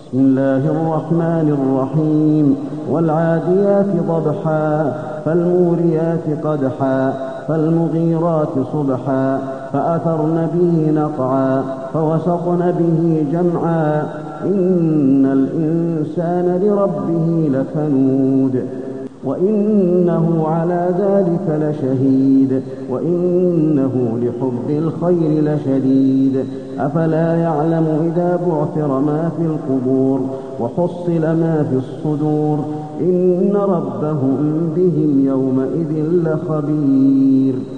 بسم الله الرحمن الرحيم والعاديات ضبحا فالموريات قدحا فالمغيرات صبحا فأثرن به نقعا فوسطن به جمعا إن الإنسان لربه لكنود وإنه على ذلك لشهيد وإنه لحب الخير لشديد أفلا يعلم إذا بعثر ما في القبور وحصل ما في الصدور إن ربهم بهم يومئذ لخبير.